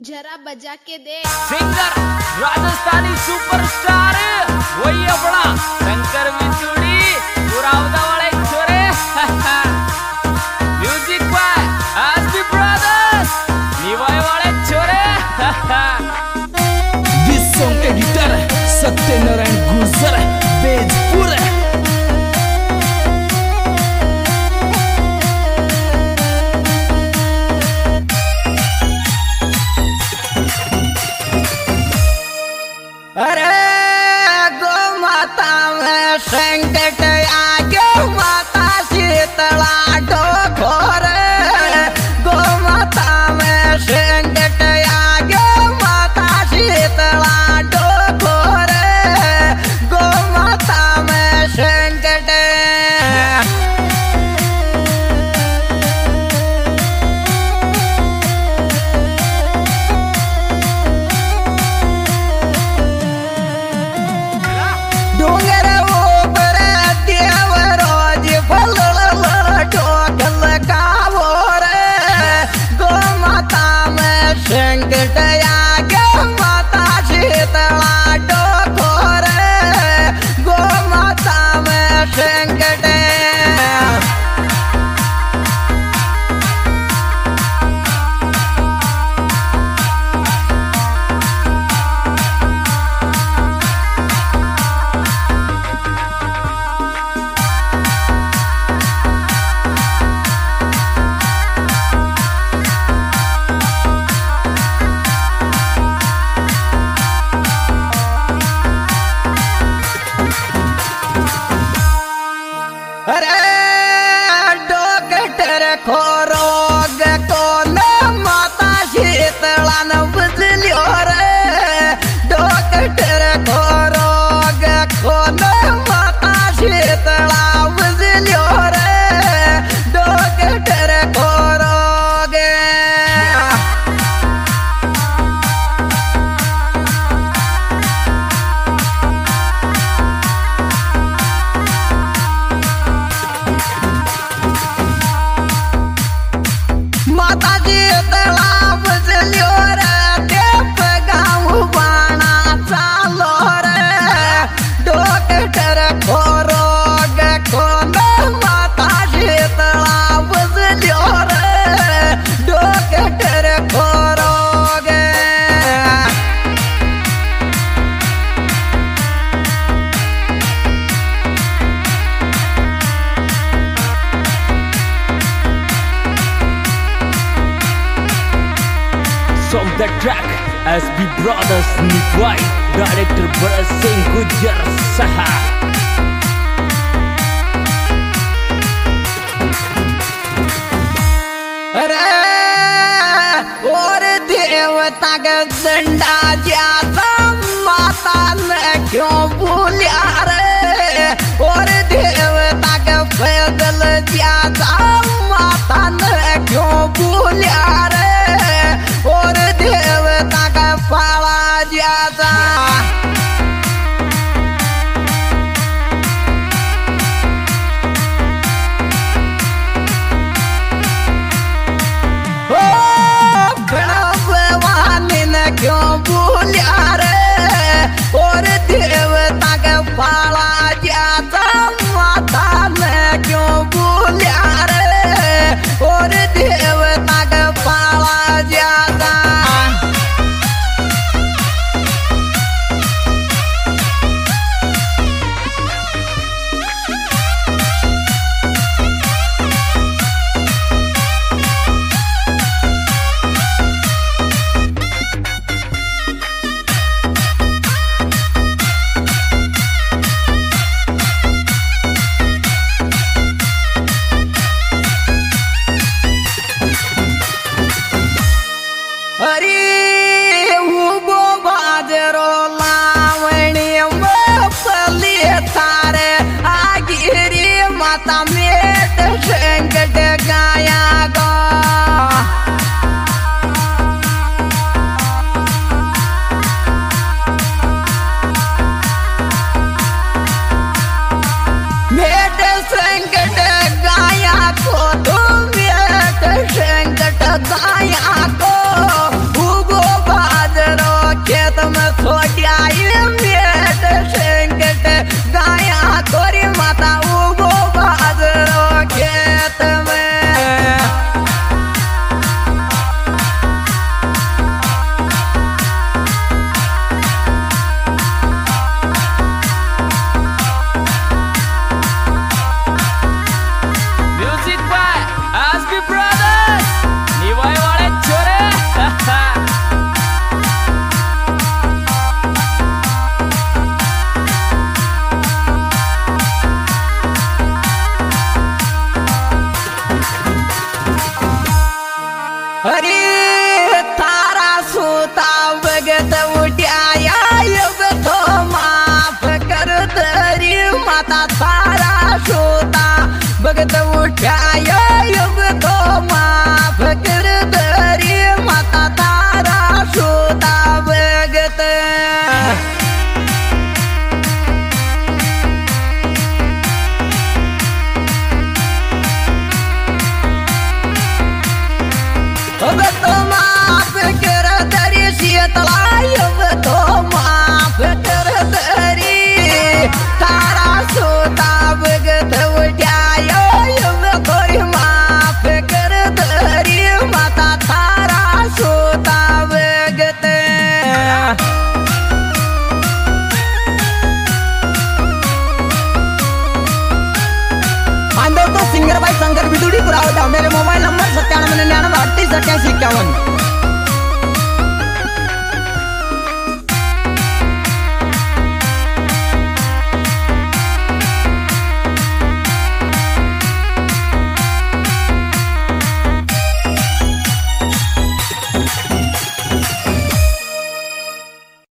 जरा बजा के दे। सिंगर राजस्थानी सुपरस्टार वही अपना शंकर बिचूड़ी पुरावदा वाले छोरे music by SB brothers Niwai वाले छोरे this song editor Satyanarayan Gurjar Bejpur अरे गो माता में संकट आगे माता शीतला डोखोर गो माता में संकट आगे माता शीतला डोखोर गो माता में संकट डोंगर ऊपर देव रोज फल ठोकल कावोर गो माता में संकट आगे माता शीतला डोखोर गो माता में संकट अरे डॉक्टर खोरोग को न माता शीतला न बुझलियो रे डॉक्टर खोरोग को न माता शीतला बुझलियो रे डॉक्टर खोरोग माता जी तलाब जलियो रे देव गाँव बाणा चालो रे डॉक्टर खोरोग खोन माता जी तलाब जलियो रे डॉक्टर खोरोग from the track SB Brothers Nikwai Director Bharat Singh Gujjar Saha अरे और देवता का झंडा जाता माता ने क्यों भूलिया रे और देवता का पैदल जाता माता ने क्यों भूलिया रे और देवता का पाला जाता ओ भगवानी ने क्यों भूलिया रे और देवता का पाला जाता माता ने क्यों भूलिया रे और देवता का पाला जाता अरे उबो बाजरो लावणी मफली थारे आगिरी माता मेट संकट गाया गो मेट संकट गाया को तुम मेट संकट गाया को उबो भगत उठायो युग तो माफ कर दरी माता तारा सोता भगत अब तो माफ कर दरी शीतला युग तो माफ कर दरी तारा सोता भगत उठायो युग तो माफ कर दरी माता तारा सोता भगत तो सिंगर भाई शंकर बिदुड़ी पुरावत मेरे मोबाइल नंबर 9799 38 88 51।